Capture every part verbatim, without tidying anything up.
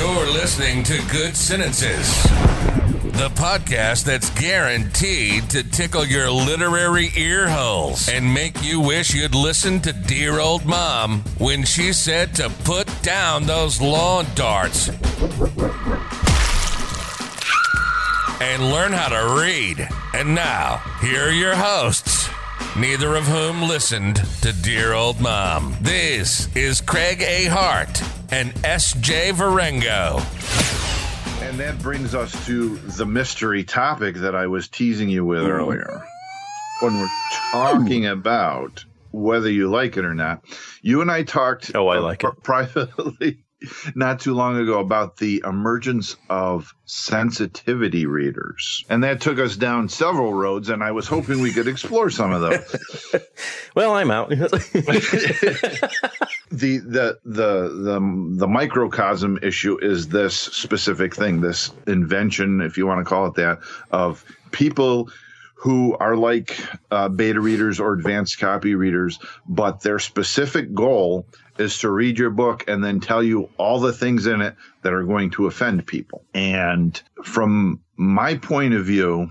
You're listening to Good Sentences, the podcast that's guaranteed to tickle your literary ear holes and make you wish you'd listened to dear old mom when she said to put down those lawn darts and learn how to read. And now, here are your hosts, neither of whom listened to dear old mom. This is Craig A. Hart and S J Varengo. And that brings us to the mystery topic that I was teasing you with earlier. When we're talking about whether you like it or not, you and I talked oh, I like uh, it. privately not too long ago about the emergence of sensitivity readers. And that took us down several roads, and I was hoping we could explore some of those. Well, I'm out. the, the, the, the, the microcosm issue is this specific thing, this invention, if you want to call it that, of people who are like uh, beta readers or advanced copy readers, but their specific goal is to read your book and then tell you all the things in it that are going to offend people. And from my point of view,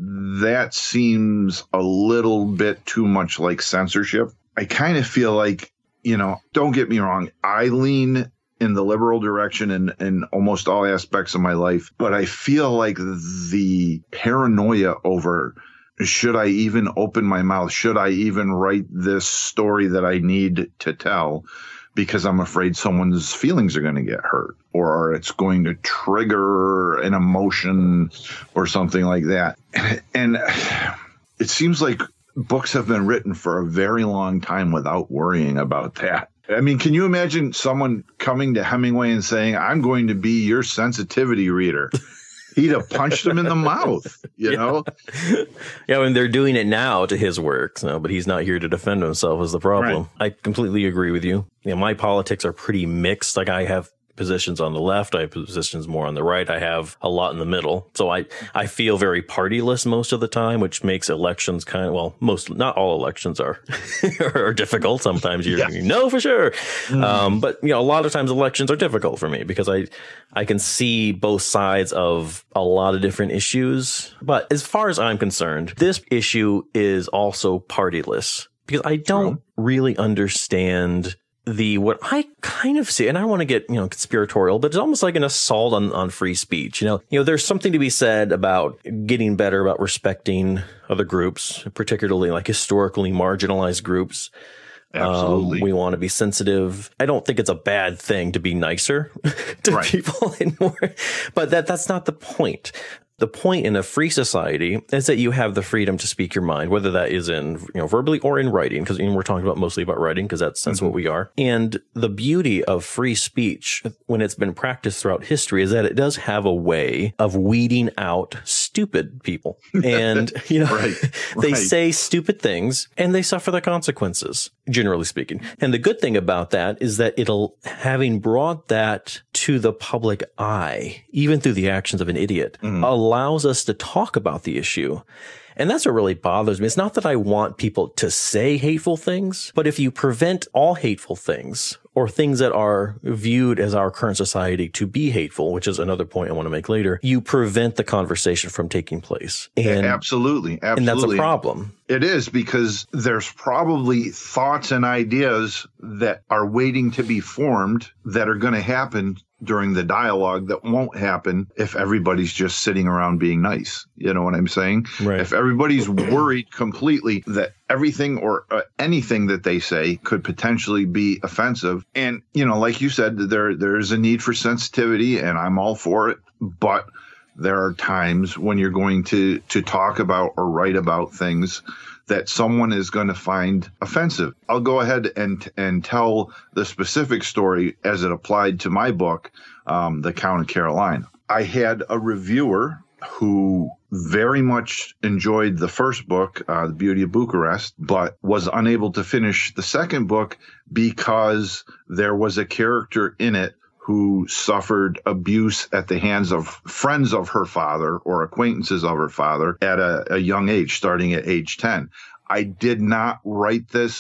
that seems a little bit too much like censorship. I kind of feel like, you know, don't get me wrong, I lean in the liberal direction in, in almost all aspects of my life, but I feel like the paranoia over should I even open my mouth? Should I even write this story that I need to tell? Because I'm afraid someone's feelings are going to get hurt, or it's going to trigger an emotion or something like that. And it seems like books have been written for a very long time without worrying about that. I mean, can you imagine someone coming to Hemingway and saying, I'm going to be your sensitivity reader? He'd have punched him in the mouth, you yeah. know? Yeah, I mean, they're doing it now to his work, so, but he's not here to defend himself is the problem. Right. I completely agree with you. You know, my politics are pretty mixed. Like, I have positions on the left. I have positions more on the right. I have a lot in the middle. So I, I feel very partyless most of the time, which makes elections kind of, well, most, not all elections are, are difficult. Sometimes you, yeah. you know for sure. Mm. Um, but, you know, a lot of times elections are difficult for me because I, I can see both sides of a lot of different issues. But as far as I'm concerned, this issue is also partyless because I don't True. really understand the what I kind of see, and I don't want to get, you know, conspiratorial, but it's almost like an assault on, on free speech. You know, you know, there's something to be said about getting better about respecting other groups, particularly like historically marginalized groups. Absolutely. Um, we want to be sensitive. I don't think it's a bad thing to be nicer to right. people anymore, but that that's not the point. The point in a free society is that you have the freedom to speak your mind, whether that is in, you know, verbally or in writing, because we're talking about mostly about writing because that's, that's mm-hmm. what we are. And the beauty of free speech, when it's been practiced throughout history, is that it does have a way of weeding out stupid people. And, you know, right. they right. say stupid things and they suffer the consequences, generally speaking. And the good thing about that is that it'll, having brought that to the public eye, even through the actions of an idiot, mm-hmm. allows us to talk about the issue. And that's what really bothers me. It's not that I want people to say hateful things, but if you prevent all hateful things or things that are viewed as our current society to be hateful, which is another point I want to make later, you prevent the conversation from taking place. And, absolutely. Absolutely. And that's a problem. It is, because there's probably thoughts and ideas that are waiting to be formed that are going to happen during the dialogue that won't happen if everybody's just sitting around being nice. You know what I'm saying? Right. If everybody's worried completely that everything or uh, anything that they say could potentially be offensive. And, you know, like you said, there there is a need for sensitivity, and I'm all for it. But there are times when you're going to, to talk about or write about things that someone is going to find offensive. I'll go ahead and and tell the specific story as it applied to my book, um, The Count of Carolina. I had a reviewer who very much enjoyed the first book, uh, The Beauty of Bucharest, but was unable to finish the second book because there was a character in it who suffered abuse at the hands of friends of her father or acquaintances of her father at a, a young age, starting at age ten. I did not write this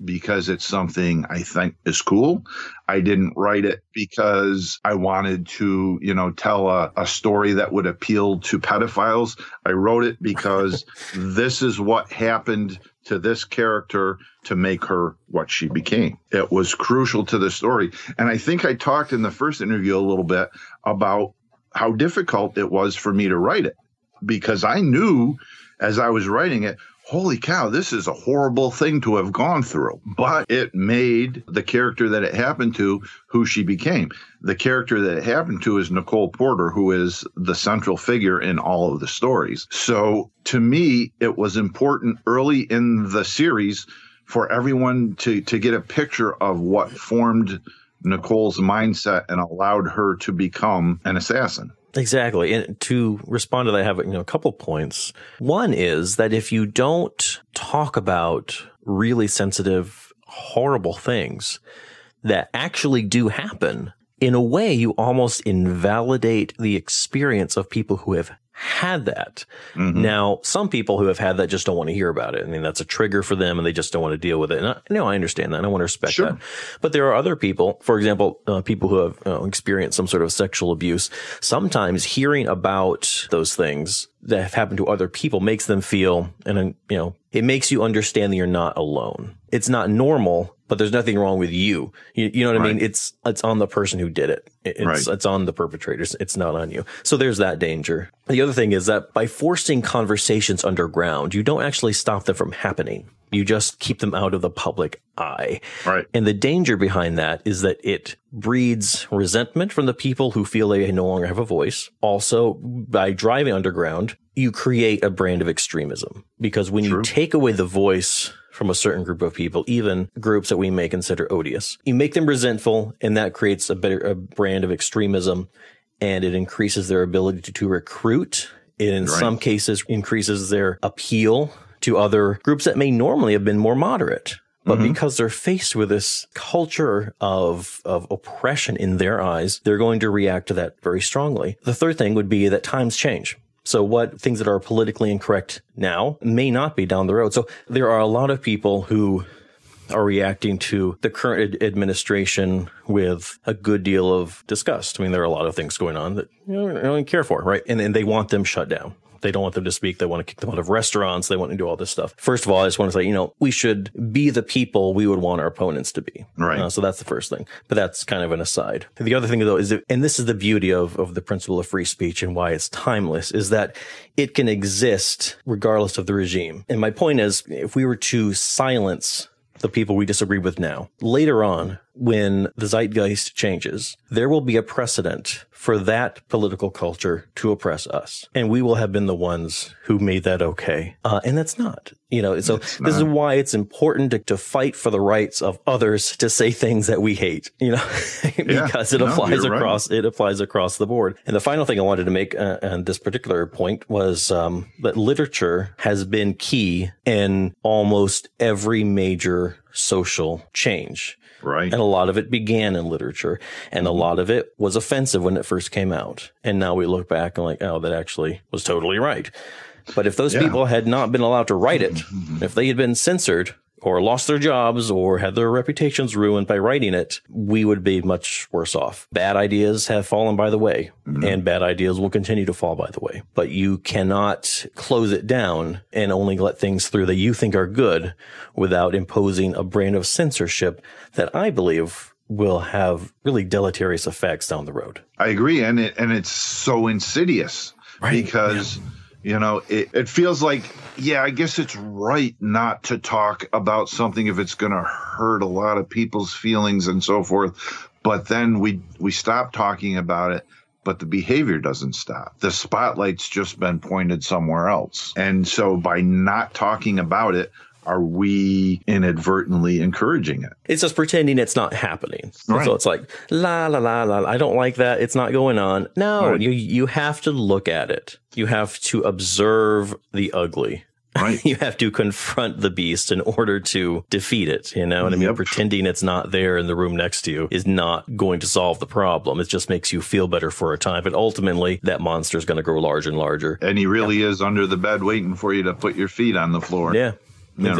because it's something I think is cool. I didn't write it because I wanted to, you know, tell a, a story that would appeal to pedophiles. I wrote it because this is what happened to this character to make her what she became. It was crucial to the story. And I think I talked in the first interview a little bit about how difficult it was for me to write it, because I knew as I was writing it, holy cow, this is a horrible thing to have gone through. But it made the character that it happened to who she became. The character that it happened to is Nicole Porter, who is the central figure in all of the stories. So to me, it was important early in the series for everyone to, to get a picture of what formed Nicole's mindset and allowed her to become an assassin. Exactly. And to respond to that, I have you know, a couple points. One is that if you don't talk about really sensitive, horrible things that actually do happen, in a way, you almost invalidate the experience of people who have had that. Mm-hmm. Now, some people who have had that just don't want to hear about it. I mean, that's a trigger for them and they just don't want to deal with it. And I, no, I understand that. And I want to respect sure. that. But there are other people, for example, uh, people who have uh, experienced some sort of sexual abuse. Sometimes hearing about those things that have happened to other people makes them feel, and you know, it makes you understand that you're not alone. It's not normal, but there's nothing wrong with you. You, you know what right. I mean? It's it's on the person who did it. It's right. it's on the perpetrators. It's not on you. So there's that danger. The other thing is that by forcing conversations underground, you don't actually stop them from happening. You just keep them out of the public eye. Right. And the danger behind that is that it breeds resentment from the people who feel they no longer have a voice. Also, by driving underground, you create a brand of extremism, because when True. you take away the voice from a certain group of people, even groups that we may consider odious, you make them resentful, and that creates a better a brand of extremism, and it increases their ability to, to recruit. It, in right. some cases, increases their appeal to other groups that may normally have been more moderate. But mm-hmm. because they're faced with this culture of, of oppression in their eyes, they're going to react to that very strongly. The third thing would be that times change. So what things that are politically incorrect now may not be down the road. So there are a lot of people who are reacting to the current ad- administration with a good deal of disgust. I mean, there are a lot of things going on that you know, I don't care for, right? And, and they want them shut down. They don't want them to speak. They want to kick them out of restaurants. They want to do all this stuff. First of all, I just want to say, you know, we should be the people we would want our opponents to be. Right. Uh, so that's the first thing. But that's kind of an aside. The other thing, though, is that, and this is the beauty of, of the principle of free speech and why it's timeless, is that it can exist regardless of the regime. And my point is, if we were to silence the people we disagree with now, later on, when the zeitgeist changes, there will be a precedent for that political culture to oppress us. And we will have been the ones who made that okay. Uh, and that's not, you know, so it's this not. is why it's important to, to fight for the rights of others to say things that we hate, you know, because yeah, it applies no, across, right. it applies across the board. And the final thing I wanted to make uh, on this particular point was um, that literature has been key in almost every major social change. Right. And a lot of it began in literature, and a lot of it was offensive when it first came out. And now we look back and like, oh, that actually was totally right. But if those yeah. people had not been allowed to write it, mm-hmm. if they had been censored or lost their jobs or had their reputations ruined by writing it, we would be much worse off. Bad ideas have fallen by the way, mm-hmm. and bad ideas will continue to fall by the way. But you cannot close it down and only let things through that you think are good without imposing a brand of censorship that I believe will have really deleterious effects down the road. I agree. And it, and it's so insidious right. because... Yeah. You know, it, it feels like, yeah, I guess it's right not to talk about something if it's going to hurt a lot of people's feelings and so forth. But then we we stop talking about it, but the behavior doesn't stop. The spotlight's just been pointed somewhere else. And so by not talking about it, are we inadvertently encouraging it? It's just pretending it's not happening. Right. So it's like, la, la, la, la, I don't like that. It's not going on. No, right. you you have to look at it. You have to observe the ugly. Right. You have to confront the beast in order to defeat it, you know? And I mean, yep. pretending it's not there in the room next to you is not going to solve the problem. It just makes you feel better for a time. But ultimately, that monster is going to grow larger and larger. And he really yeah. is under the bed waiting for you to put your feet on the floor. Yeah. Exactly.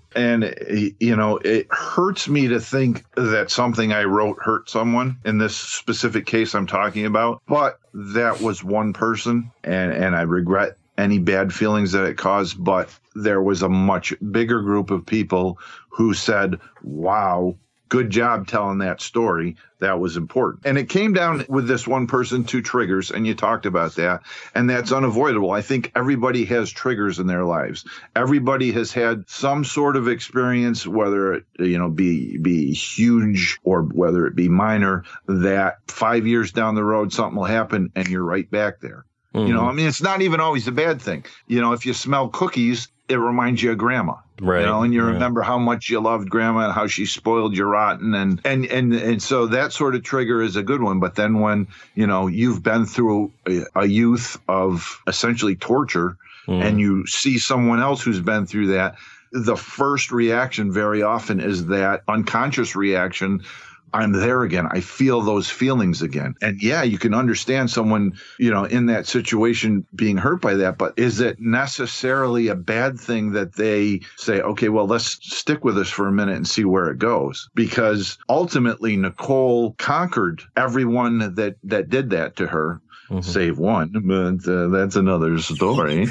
And, you know, it hurts me to think that something I wrote hurt someone in this specific case I'm talking about. But that was one person, and, and I regret any bad feelings that it caused. But there was a much bigger group of people who said, wow, good job telling that story. That was important. And it came down with this one person to triggers, and you talked about that, and that's unavoidable. I think everybody has triggers in their lives. Everybody has had some sort of experience, whether it, you know, be be huge or whether it be minor, that five years down the road, something will happen and you're right back there. Mm-hmm. You know, I mean, it's not even always a bad thing. You know, if you smell cookies, it reminds you of grandma. Right. You know, and you right. remember how much you loved grandma and how she spoiled you rotten. And, and, and, and so that sort of trigger is a good one. But then when, you know, you've been through a, a youth of essentially torture mm. and you see someone else who's been through that, the first reaction very often is that unconscious reaction. I'm there again. I feel those feelings again. And yeah, you can understand someone, you know, in that situation being hurt by that. But is it necessarily a bad thing that they say, okay, well, let's stick with this for a minute and see where it goes? Because ultimately, Nicole conquered everyone that, that did that to her. Mm-hmm. Save one, but uh, that's another story.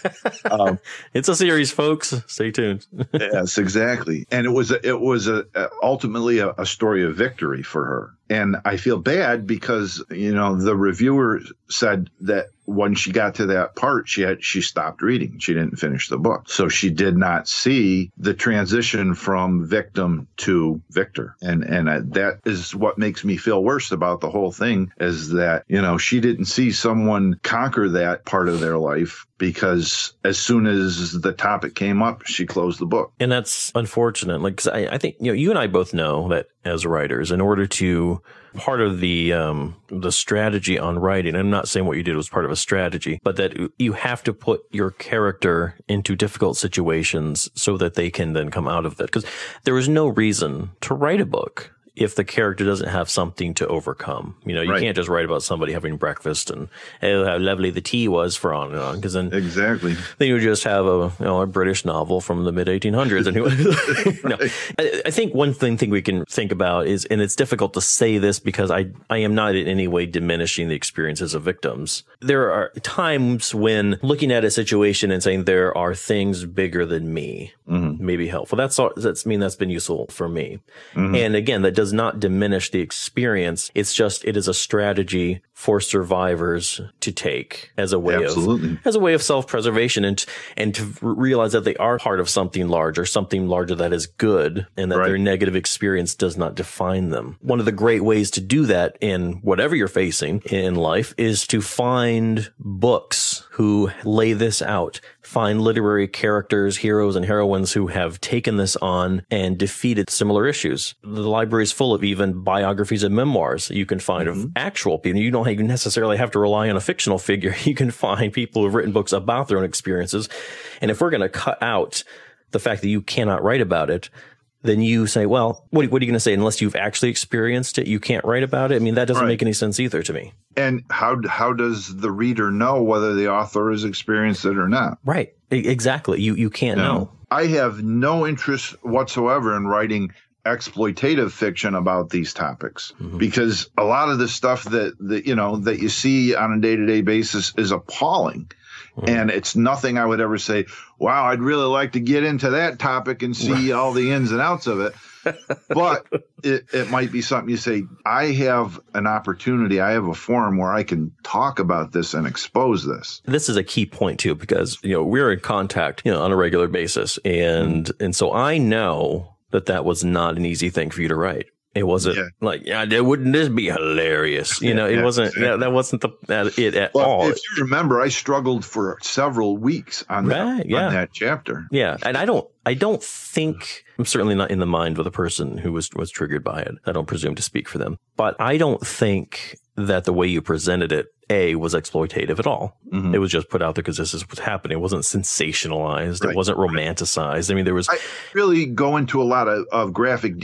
um, it's a series, folks. Stay tuned. Yes, exactly. And it was a, it was a, a ultimately a, a story of victory for her. And I feel bad because, you know, the reviewer said that when she got to that part, she had she stopped reading. She didn't finish the book. So she did not see the transition from victim to victor. And and uh, that is what makes me feel worse about the whole thing, is that, you know, she didn't see someone conquer that part of their life, because as soon as the topic came up, she closed the book. And that's unfortunate. Like, 'cause I, I think, you know, you and I both know that as writers, in order to part of the um, the strategy on writing, I'm not saying what you did was part of a strategy, but that you have to put your character into difficult situations so that they can then come out of that. Because there is no reason to write a book if the character doesn't have something to overcome. You know, you right. can't just write about somebody having breakfast and oh, how lovely the tea was for on and on. Because then, exactly. then you would just have a, you know, a British novel from the mid eighteen hundreds. Anyway, right. no. I, I think one thing, thing we can think about is, and it's difficult to say this because I, I am not in any way diminishing the experiences of victims. There are times when looking at a situation and saying there are things bigger than me mm-hmm. may be helpful. That's all, that's I mean that's been useful for me. Mm-hmm. And again, that does not diminish the experience. It's just, it is a strategy for survivors to take as a way Absolutely. of, as a way of self-preservation, and, and to realize that they are part of something larger, something larger that is good, and that right. their negative experience does not define them. One of the great ways to do that in whatever you're facing in life is to find books who lay this out. Find literary characters, heroes and heroines who have taken this on and defeated similar issues. The library is full of even biographies and memoirs that you can find mm-hmm. of actual people. You don't necessarily have to rely on a fictional figure. You can find people who have written books about their own experiences. And if we're going to cut out the fact that you cannot write about it, then you say, well, what, what are you going to say? Unless you've actually experienced it, you can't write about it. I mean, that doesn't right. make any sense either to me. And how how does the reader know whether the author has experienced it or not? Right. Exactly. You you can't no. know. I have no interest whatsoever in writing exploitative fiction about these topics mm-hmm. because a lot of the stuff that, that you know that you see on a day-to-day basis is appalling. Mm-hmm. And it's nothing I would ever say, wow, I'd really like to get into that topic and see all the ins and outs of it. But it, it might be something you say, I have an opportunity, I have a forum where I can talk about this and expose this. This is a key point, too, because, you know, we're in contact, you know, on a regular basis. And, mm-hmm. and so I know that that was not an easy thing for you to write. It wasn't yeah. like, yeah, wouldn't this be hilarious? You know, it yeah, wasn't, exactly. yeah, that wasn't the, that, it at well, all. If you remember, I struggled for several weeks on, right, that, yeah. on that chapter. Yeah. And I don't, I don't think, I'm certainly not in the mind of the person who was, was triggered by it. I don't presume to speak for them, but I don't think that the way you presented it, A, was exploitative at all. Mm-hmm. It was just put out there because this is what's happening. It wasn't sensationalized. Right. It wasn't romanticized. I mean, there was... I really go into a lot of, of graphic detail. Yeah.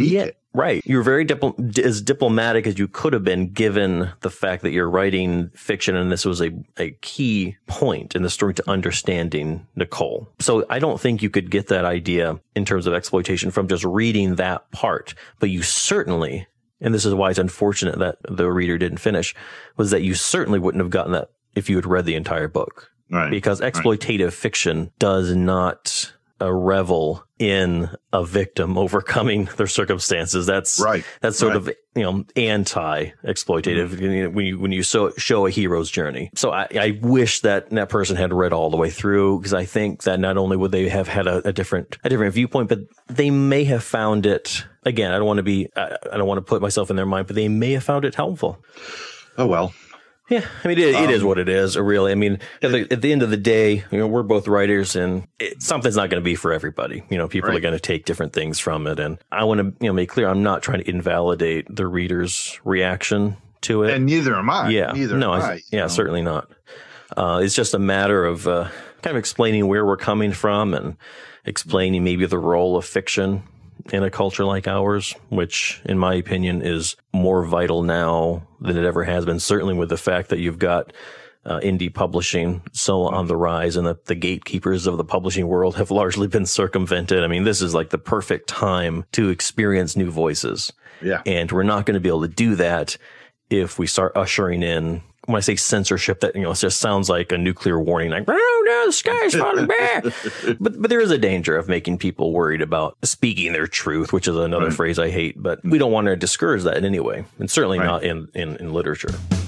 Right. You're very dipl- as diplomatic as you could have been, given the fact that you're writing fiction and this was a, a key point in the story to understanding Nicole. So I don't think you could get that idea in terms of exploitation from just reading that part. But you certainly, and this is why it's unfortunate that the reader didn't finish, was that you certainly wouldn't have gotten that if you had read the entire book. Right. Because exploitative right. fiction does not a revel in a victim overcoming their circumstances. That's right. That's sort right. of, you know, anti-exploitative mm-hmm. when you when you show, show a hero's journey. So I, I wish that that person had read all the way through, because I think that not only would they have had a, a different a different viewpoint, but they may have found it. Again, I don't want to be I, I don't want to put myself in their mind, but they may have found it helpful. Oh well. Yeah, I mean, it, um, it is what it is, really. I mean, at the, at the end of the day, you know, we're both writers, and it, something's not going to be for everybody. You know, people right. are going to take different things from it. And I want to, you know, make clear, I'm not trying to invalidate the reader's reaction to it. And neither am I. Yeah. Neither no, am I, I. Yeah, know? Certainly not. Uh, it's just a matter of uh, kind of explaining where we're coming from and explaining maybe the role of fiction in a culture like ours, which, in my opinion, is more vital now than it ever has been, certainly with the fact that you've got uh, indie publishing so on the rise, and that the gatekeepers of the publishing world have largely been circumvented. I mean, this is like the perfect time to experience new voices. Yeah. And we're not going to be able to do that if we start ushering in, when I say censorship, that, you know, it just sounds like a nuclear warning, like, oh no, the sky's falling back. But but there is a danger of making people worried about speaking their truth, which is another right. phrase I hate. But we don't want to discourage that in any way, and certainly right. not in, in, in literature.